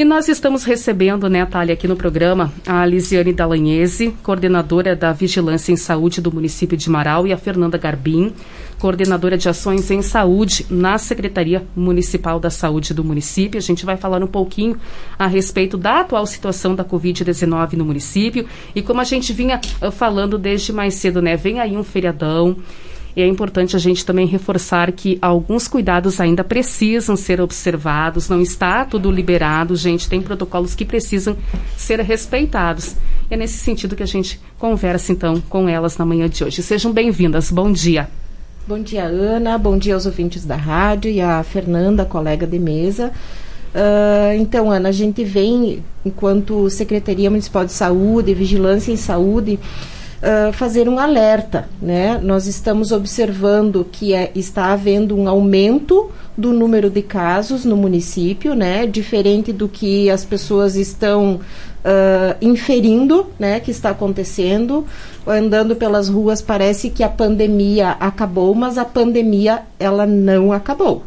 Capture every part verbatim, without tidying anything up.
E nós estamos recebendo, né, Thalia, aqui no programa, a Lisiane Dallagnese, coordenadora da Vigilância em Saúde do município de Marau, e a Fernanda Garbim, coordenadora de Ações em Saúde na Secretaria Municipal da Saúde do município. A gente vai falar um pouquinho a respeito da atual situação da covid dezenove no município e como a gente vinha uh, falando desde mais cedo, né, vem aí um feriadão. E é importante a gente também reforçar que alguns cuidados ainda precisam ser observados, não está tudo liberado, gente, tem protocolos que precisam ser respeitados. E é nesse sentido que a gente conversa, então, com elas na manhã de hoje. Sejam bem-vindas, bom dia. Bom dia, Ana, bom dia aos ouvintes da rádio e a Fernanda, colega de mesa. Uh, então, Ana, a gente vem, enquanto Secretaria Municipal de Saúde, Vigilância em Saúde, Uh, fazer um alerta, né? Nós estamos observando que é, está havendo um aumento do número de casos no município, né? Diferente do que as pessoas estão uh, inferindo, né? Que está acontecendo. Andando pelas ruas parece que a pandemia acabou, mas a pandemia ela não acabou.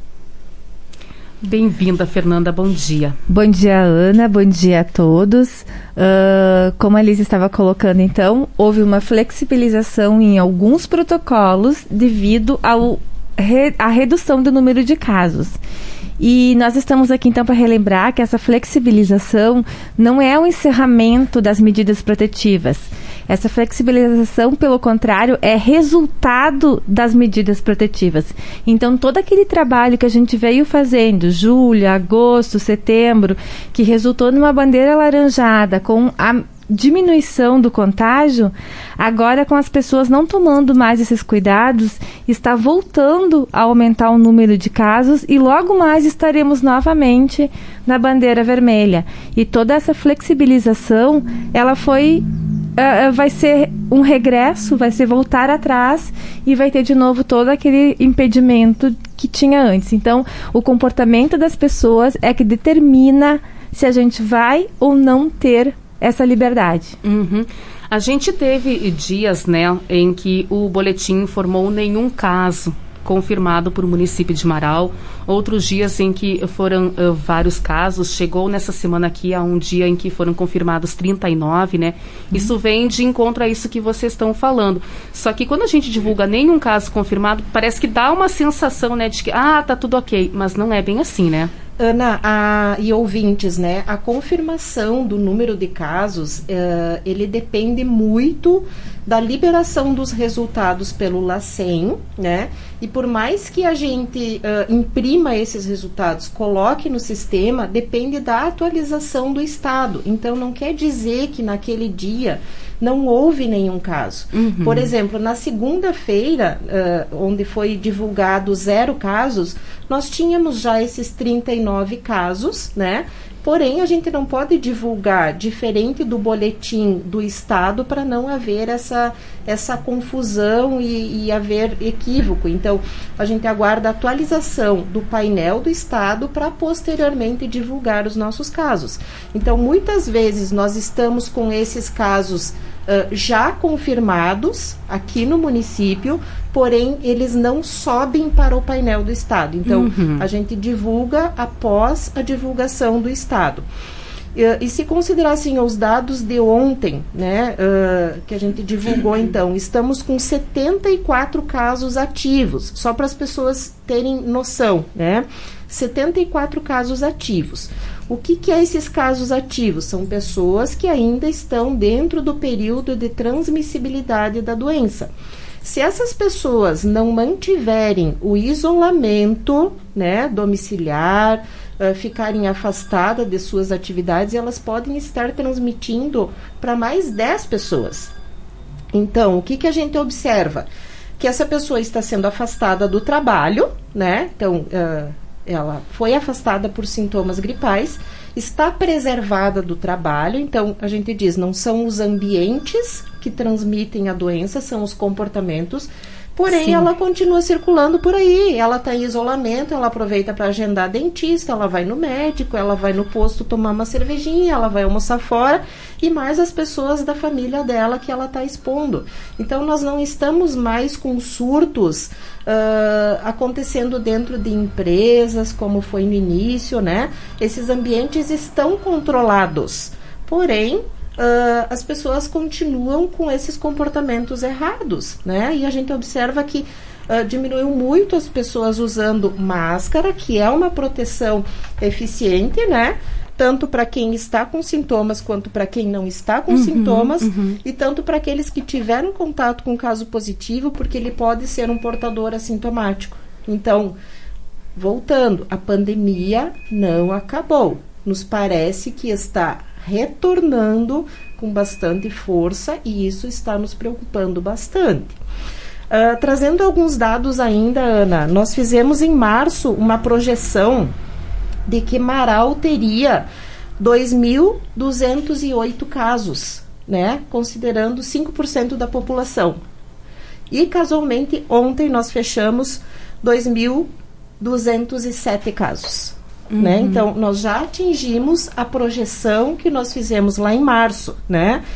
Bem-vinda, Fernanda, bom dia. Bom dia, Ana, bom dia a todos. Uh, como a Liz estava colocando, então, houve uma flexibilização em alguns protocolos devido ao re, à redução do número de casos. E nós estamos aqui, então, para relembrar que essa flexibilização não é o encerramento das medidas protetivas. Essa flexibilização, pelo contrário, é resultado das medidas protetivas. Então, todo aquele trabalho que a gente veio fazendo, julho, agosto, setembro, que resultou numa bandeira alaranjada com a diminuição do contágio, agora com as pessoas não tomando mais esses cuidados, está voltando a aumentar o número de casos e logo mais estaremos novamente na bandeira vermelha. E toda essa flexibilização, ela foi... Uh, vai ser um regresso, vai ser voltar atrás e vai ter de novo todo aquele impedimento que tinha antes. Então, o comportamento das pessoas é que determina se a gente vai ou não ter essa liberdade. Uhum. A gente teve dias, né, em que o boletim informou nenhum caso confirmado por o município de Marau, outros dias em que foram uh, vários casos, chegou nessa semana aqui a um dia em que foram confirmados trinta e nove, né? Uhum. Isso vem de encontro a isso que vocês estão falando. Só que quando a gente divulga nenhum caso confirmado, parece que dá uma sensação, né, de que, ah, tá tudo ok, mas não é bem assim, né? Ana a, e ouvintes, né, a confirmação do número de casos, uh, ele depende muito da liberação dos resultados pelo LACEN, né, e por mais que a gente uh, imprima esses resultados, coloque no sistema, depende da atualização do estado. Então, não quer dizer que naquele dia não houve nenhum caso. Uhum. Por exemplo, na segunda-feira, uh, onde foi divulgado zero casos, nós tínhamos já esses trinta e nove casos, né? Porém, a gente não pode divulgar diferente do boletim do Estado para não haver essa, essa confusão e, e haver equívoco. Então, a gente aguarda a atualização do painel do Estado para posteriormente divulgar os nossos casos. Então, muitas vezes nós estamos com esses casos Uh, já confirmados aqui no município, porém eles não sobem para o painel do Estado. Então, uhum. a gente divulga após a divulgação do Estado. Uh, e se considerassem os dados de ontem, né, uh, que a gente divulgou, então, estamos com setenta e quatro casos ativos, só para as pessoas terem noção, né? setenta e quatro casos ativos. O que, que é esses casos ativos? São pessoas que ainda estão dentro do período de transmissibilidade da doença. Se essas pessoas não mantiverem o isolamento, né, domiciliar, uh, ficarem afastadas de suas atividades, elas podem estar transmitindo para mais dez pessoas. Então, o que, que a gente observa? Que essa pessoa está sendo afastada do trabalho, né? Então, uh, ela foi afastada por sintomas gripais, está preservada do trabalho. Então, a gente diz, não são os ambientes que transmitem a doença, são os comportamentos. Porém, Sim. ela continua circulando por aí. Ela está em isolamento, ela aproveita para agendar dentista, ela vai no médico, ela vai no posto tomar uma cervejinha, ela vai almoçar fora, e mais as pessoas da família dela que ela está expondo. Então, nós não estamos mais com surtos uh, acontecendo dentro de empresas, como foi no início, né? Esses ambientes estão controlados. Porém, Uh, as pessoas continuam com esses comportamentos errados, né? E a gente observa que uh, diminuiu muito as pessoas usando máscara, que é uma proteção eficiente, né? Tanto para quem está com sintomas quanto para quem não está com uhum, sintomas, uhum. e tanto para aqueles que tiveram contato com caso positivo, porque ele pode ser um portador assintomático. Então, voltando, a pandemia não acabou. Nos parece que está retornando com bastante força, e isso está nos preocupando bastante. Uh, trazendo alguns dados ainda, Ana, nós fizemos em março uma projeção de que Marau teria dois mil duzentos e oito casos, né, considerando cinco por cento da população. E casualmente ontem nós fechamos dois mil duzentos e sete casos. Uhum. Né? Então, nós já atingimos a projeção que nós fizemos lá em março, né?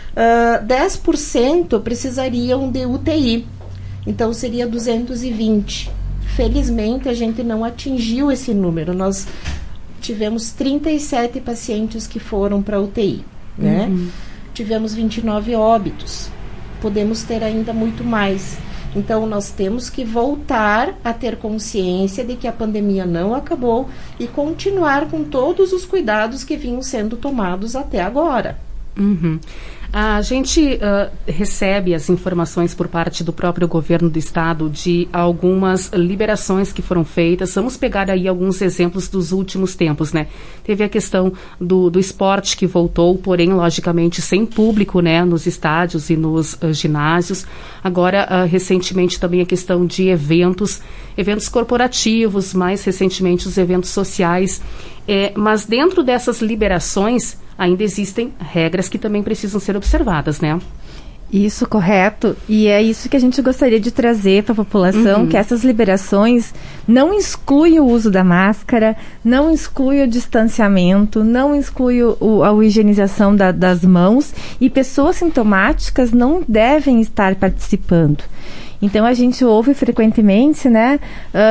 Uh, dez por cento precisariam de U T I, então seria duzentos e vinte. Felizmente, a gente não atingiu esse número. Nós tivemos trinta e sete pacientes que foram para U T I, né? Uhum. Tivemos vinte e nove óbitos. Podemos ter ainda muito mais. Então, nós temos que voltar a ter consciência de que a pandemia não acabou e continuar com todos os cuidados que vinham sendo tomados até agora. Uhum. A gente uh, recebe as informações por parte do próprio governo do estado de algumas liberações que foram feitas. Vamos pegar aí alguns exemplos dos últimos tempos, né? Teve a questão do, do esporte que voltou, porém, logicamente, sem público, né? Nos estádios e nos uh, ginásios. Agora, uh, recentemente, também a questão de eventos, eventos corporativos, mais recentemente os eventos sociais. É, mas dentro dessas liberações, ainda existem regras que também precisam ser observadas, né? Isso, correto. E é isso que a gente gostaria de trazer para a população, uhum. que essas liberações não excluem o uso da máscara, não excluem o distanciamento, não excluem o, a higienização da, das mãos, e pessoas sintomáticas não devem estar participando. Então, a gente ouve frequentemente, né?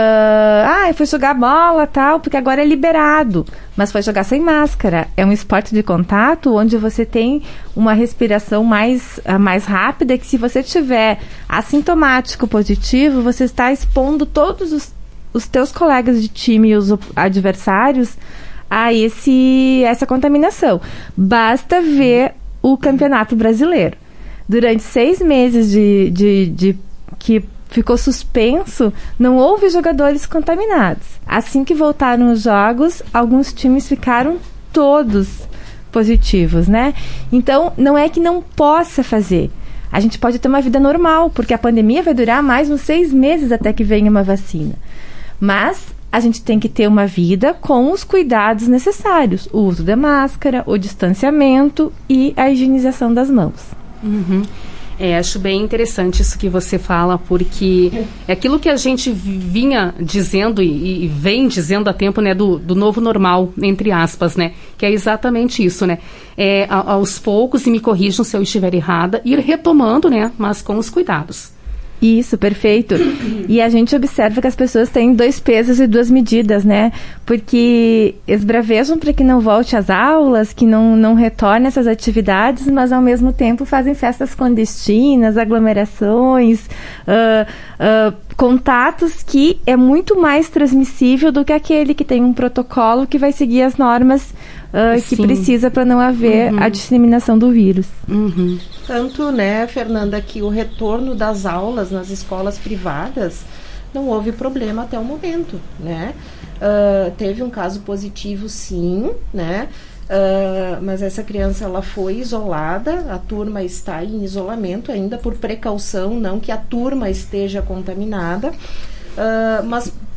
Uh, ah, foi jogar bola, tal, porque agora é liberado. Mas foi jogar sem máscara. É um esporte de contato onde você tem uma respiração mais, uh, mais rápida, que se você tiver assintomático positivo, você está expondo todos os, os teus colegas de time e os adversários a esse, essa contaminação. Basta ver o Campeonato Brasileiro. Durante seis meses de, de, de que ficou suspenso, não houve jogadores contaminados. Assim que voltaram os jogos, alguns times ficaram todos positivos, né? Então, não é que não possa fazer. A gente pode ter uma vida normal, porque a pandemia vai durar mais uns seis meses até que venha uma vacina. Mas a gente tem que ter uma vida com os cuidados necessários. O uso da máscara, o distanciamento e a higienização das mãos. Uhum. É, acho bem interessante isso que você fala, porque é aquilo que a gente vinha dizendo e, e vem dizendo há tempo, né, do, do novo normal, entre aspas, né, que é exatamente isso, né, é, a, aos poucos, e me corrijam se eu estiver errada, ir retomando, né, mas com os cuidados. Isso, perfeito. E a gente observa que as pessoas têm dois pesos e duas medidas, né? Porque esbravejam para que não volte às aulas, que não, não retorne essas atividades, mas ao mesmo tempo fazem festas clandestinas, aglomerações, uh, uh, contatos, que é muito mais transmissível do que aquele que tem um protocolo que vai seguir as normas Uh, que precisa para não haver uhum. a disseminação do vírus. Uhum. Tanto, né, Fernanda, que o retorno das aulas nas escolas privadas não houve problema até o momento, né? Uh, teve um caso positivo, sim, né? Uh, mas essa criança, ela foi isolada, a turma está em isolamento ainda por precaução, não que a turma esteja contaminada, uh, mas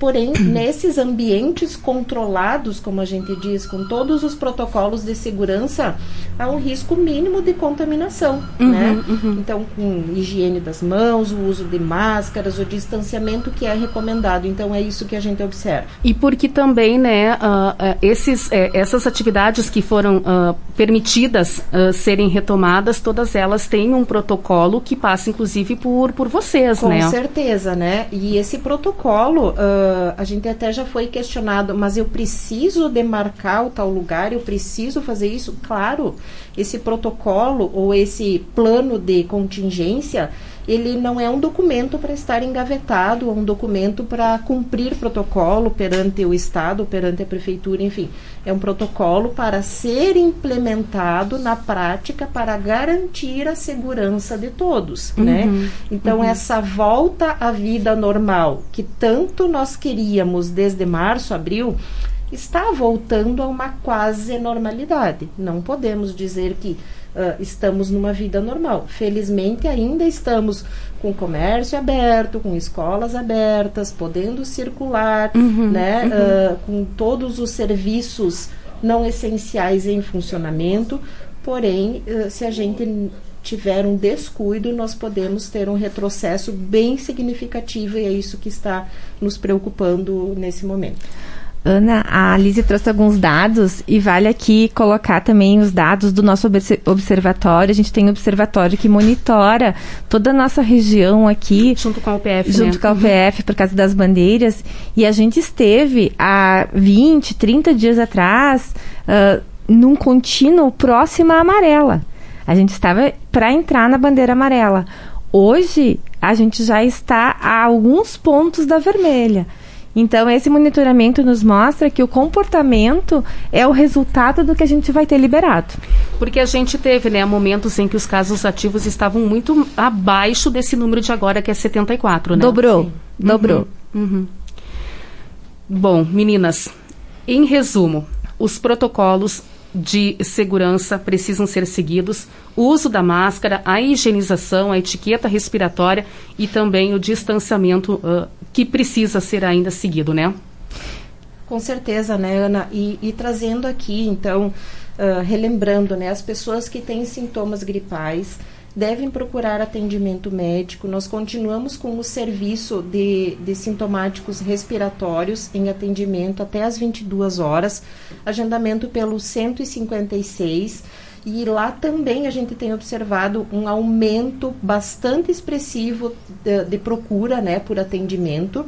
porém, nesses ambientes controlados, como a gente diz, com todos os protocolos de segurança, há um risco mínimo de contaminação, uhum, né? Uhum. Então, com higiene das mãos, o uso de máscaras, o distanciamento que é recomendado. Então, é isso que a gente observa. E porque também, né, uh, uh, esses, uh, essas atividades que foram uh, permitidas uh, serem retomadas, todas elas têm um protocolo que passa, inclusive, por, por vocês, com né? Com certeza, né? E esse protocolo, uh, a gente até já foi questionado, mas eu preciso demarcar o tal lugar, eu preciso fazer isso? Claro, esse protocolo ou esse plano de contingência, ele não é um documento para estar engavetado, é um documento para cumprir protocolo perante o Estado, perante a Prefeitura, enfim. É um protocolo para ser implementado na prática para garantir a segurança de todos, uhum, né? Então, uhum, essa volta à vida normal, que tanto nós queríamos desde março, abril, está voltando a uma quase normalidade. Não podemos dizer que Uh, estamos numa vida normal. Felizmente, ainda estamos com o comércio aberto, com escolas abertas, podendo circular, uhum, né, uhum, uh, com todos os serviços não essenciais em funcionamento. Porém, uh, se a gente tiver um descuido, nós podemos ter um retrocesso bem significativo, e é isso que está nos preocupando nesse momento. Ana, a Lise trouxe alguns dados e vale aqui colocar também os dados do nosso observatório. A gente tem um observatório que monitora toda a nossa região aqui. Junto com a U P F, Junto né? com a U P F, por causa das bandeiras. E a gente esteve há vinte, trinta dias atrás uh, num contínuo próximo à amarela. A gente estava para entrar na bandeira amarela. Hoje, a gente já está a alguns pontos da vermelha. Então, esse monitoramento nos mostra que o comportamento é o resultado do que a gente vai ter liberado. Porque a gente teve, né, momentos em que os casos ativos estavam muito abaixo desse número de agora, que é setenta e quatro, né? Dobrou, Sim. dobrou. Uhum, uhum. Bom, meninas, em resumo, os protocolos de segurança precisam ser seguidos, o uso da máscara, a higienização, a etiqueta respiratória e também o distanciamento uh, que precisa ser ainda seguido, né? Com certeza, né, Ana? E, e trazendo aqui, então, uh, relembrando, né, as pessoas que têm sintomas gripais devem procurar atendimento médico. Nós continuamos com o serviço de, de sintomáticos respiratórios em atendimento até às vinte e duas horas, agendamento pelo cento e cinquenta e seis, e lá também a gente tem observado um aumento bastante expressivo de, de procura, né, por atendimento.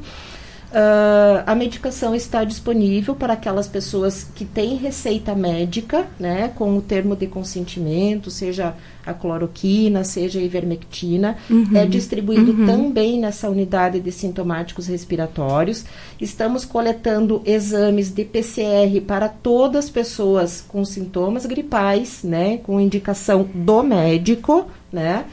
Uh, a medicação está disponível para aquelas pessoas que têm receita médica, né, com o termo de consentimento, seja a cloroquina, seja a ivermectina. Uhum, é distribuído uhum. também nessa unidade de sintomáticos respiratórios. Estamos coletando exames de P C R para todas as pessoas com sintomas gripais, né, com indicação do médico, né.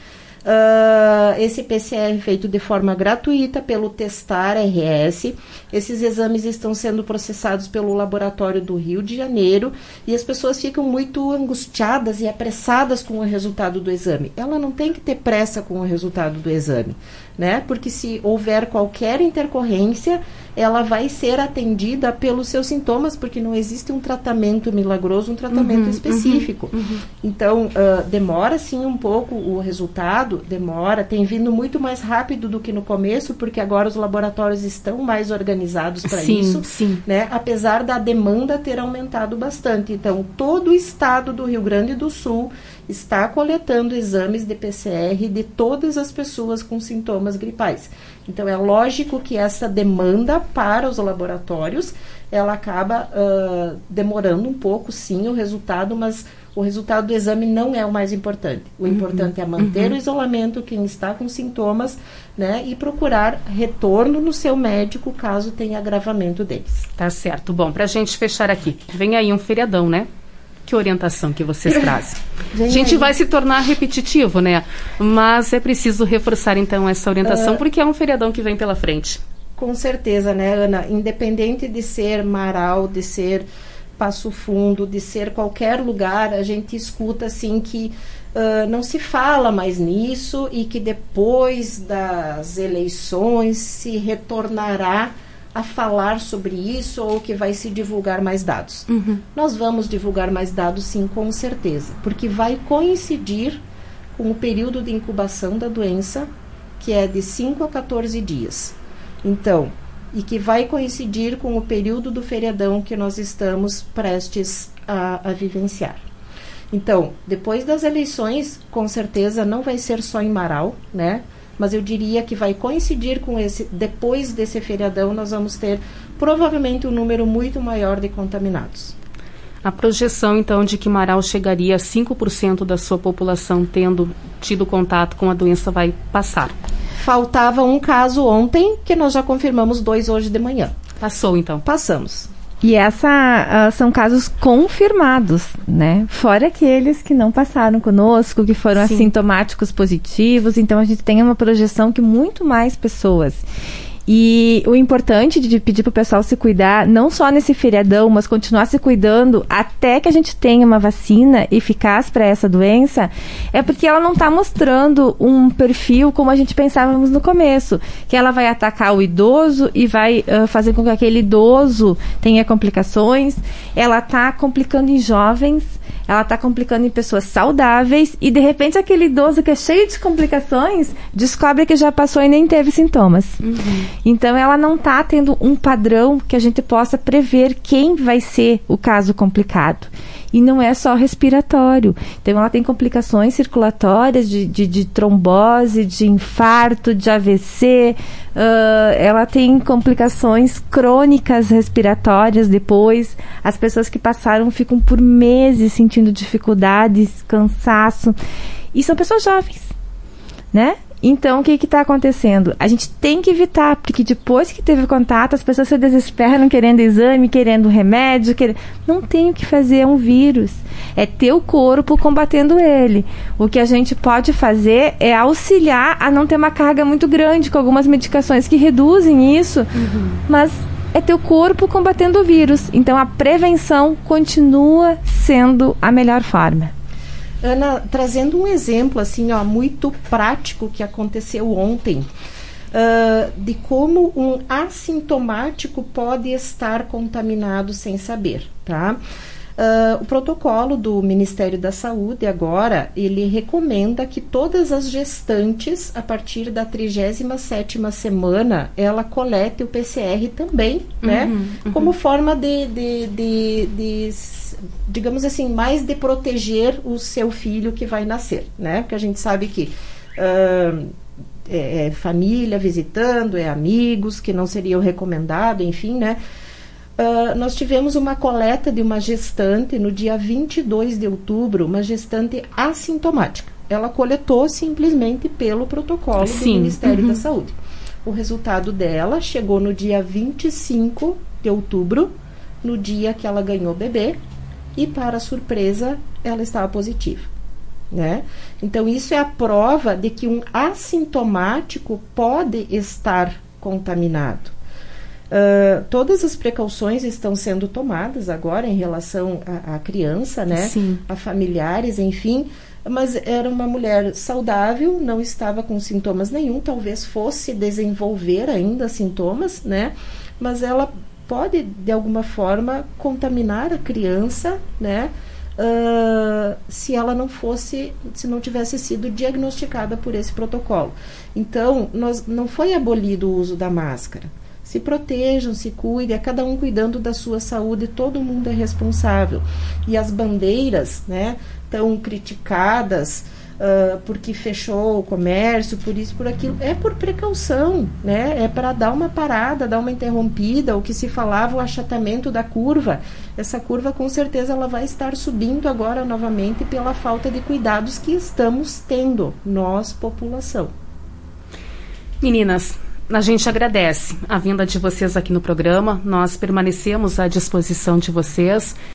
Uh, esse P C R é feito de forma gratuita pelo Testar R S. Esses exames estão sendo processados pelo laboratório do Rio de Janeiro e as pessoas ficam muito angustiadas e apressadas com o resultado do exame. Ela não tem que ter pressa com o resultado do exame, né? Porque se houver qualquer intercorrência, ela vai ser atendida pelos seus sintomas, porque não existe um tratamento milagroso, um tratamento uhum, específico. Uhum, uhum. Então, uh, demora sim um pouco o resultado, demora, tem vindo muito mais rápido do que no começo, porque agora os laboratórios estão mais organizados para isso, sim. né? Apesar da demanda ter aumentado bastante. Então, todo o estado do Rio Grande do Sul está coletando exames de P C R de todas as pessoas com sintomas gripais. Então, é lógico que essa demanda para os laboratórios, ela acaba uh, demorando um pouco, sim, o resultado, mas o resultado do exame não é o mais importante. O uhum, importante é manter uhum. o isolamento, quem está com sintomas, né, e procurar retorno no seu médico caso tenha agravamento deles. Tá certo. Bom, para a gente fechar aqui, vem aí um feriadão, né? Que orientação que vocês trazem? A gente aí. vai se tornar repetitivo, né? Mas é preciso reforçar, então, essa orientação, uh, porque é um feriadão que vem pela frente. Com certeza, né, Ana? Independente de ser Marau, de ser Passo Fundo, de ser qualquer lugar, a gente escuta, assim, que uh, não se fala mais nisso e que depois das eleições se retornará a falar sobre isso ou que vai se divulgar mais dados. Uhum. Nós vamos divulgar mais dados, sim, com certeza, porque vai coincidir com o período de incubação da doença, que é de cinco a quatorze dias. Então, e que vai coincidir com o período do feriadão que nós estamos prestes a, a vivenciar. Então, depois das eleições, com certeza não vai ser só em Marau, né? Mas eu diria que vai coincidir com esse, depois desse feriadão, nós vamos ter provavelmente um número muito maior de contaminados. A projeção, então, de que Marau chegaria a cinco por cento da sua população tendo tido contato com a doença vai passar. Faltava um caso ontem, que nós já confirmamos dois hoje de manhã. Passou, então? Passamos. E essa uh, são casos confirmados, né? Fora aqueles que não passaram conosco, que foram Sim. assintomáticos positivos. Então, a gente tem uma projeção que muito mais pessoas. E o importante de pedir para o pessoal se cuidar, não só nesse feriadão, mas continuar se cuidando até que a gente tenha uma vacina eficaz para essa doença, é porque ela não está mostrando um perfil como a gente pensávamos no começo, que ela vai atacar o idoso e vai uh, fazer com que aquele idoso tenha complicações. Ela está complicando em jovens, ela está complicando em pessoas saudáveis e, de repente, aquele idoso que é cheio de complicações descobre que já passou e nem teve sintomas. Uhum. Então, ela não está tendo um padrão que a gente possa prever quem vai ser o caso complicado. E não é só respiratório. Então, ela tem complicações circulatórias de, de, de trombose, de infarto, de A V C. Uh, ela tem complicações crônicas respiratórias depois. As pessoas que passaram ficam por meses sentindo dificuldades, cansaço. E são pessoas jovens, né? Então, o que está acontecendo? A gente tem que evitar, porque depois que teve contato, as pessoas se desesperam querendo exame, querendo remédio, querendo... Não tem o que fazer, é um vírus. É ter o corpo combatendo ele. O que a gente pode fazer é auxiliar a não ter uma carga muito grande com algumas medicações que reduzem isso, uhum. mas é ter o corpo combatendo o vírus. Então, a prevenção continua sendo a melhor forma. Ana, trazendo um exemplo assim, ó, muito prático que aconteceu ontem, uh, de como um assintomático pode estar contaminado sem saber, tá? Uh, o protocolo do Ministério da Saúde agora, ele recomenda que todas as gestantes, a partir da trigésima sétima semana, ela colete o P C R também, uhum, né? Uhum. Como forma de, de, de, de, digamos assim, mais de proteger o seu filho que vai nascer, né? Porque a gente sabe que uh, é, é família visitando, é amigos que não seriam recomendados, enfim, né? Uh, nós tivemos uma coleta de uma gestante no dia vinte e dois de outubro, uma gestante assintomática. Ela coletou simplesmente pelo protocolo Sim. do Ministério uhum. da Saúde. O resultado dela chegou no dia vinte e cinco de outubro, no dia que ela ganhou bebê, e, para surpresa, ela estava positiva, né? Então, isso é a prova de que um assintomático pode estar contaminado. Uh, todas as precauções estão sendo tomadas agora em relação à criança, né? Sim. A familiares, enfim, mas era uma mulher saudável, não estava com sintomas nenhum, talvez fosse desenvolver ainda sintomas, né? Mas ela pode, de alguma forma, contaminar a criança, né? Uh, se ela não fosse, se não tivesse sido diagnosticada por esse protocolo. Então, nós, não foi abolido o uso da máscara. Se protejam, se cuidem, é cada um cuidando da sua saúde, todo mundo é responsável. E as bandeiras, né, tão criticadas uh, porque fechou o comércio, por isso, por aquilo, é por precaução, né, é para dar uma parada, dar uma interrompida, o que se falava, o achatamento da curva. Essa curva, com certeza, ela vai estar subindo agora novamente pela falta de cuidados que estamos tendo, nós, população. Meninas, a gente agradece a vinda de vocês aqui no programa. Nós permanecemos à disposição de vocês.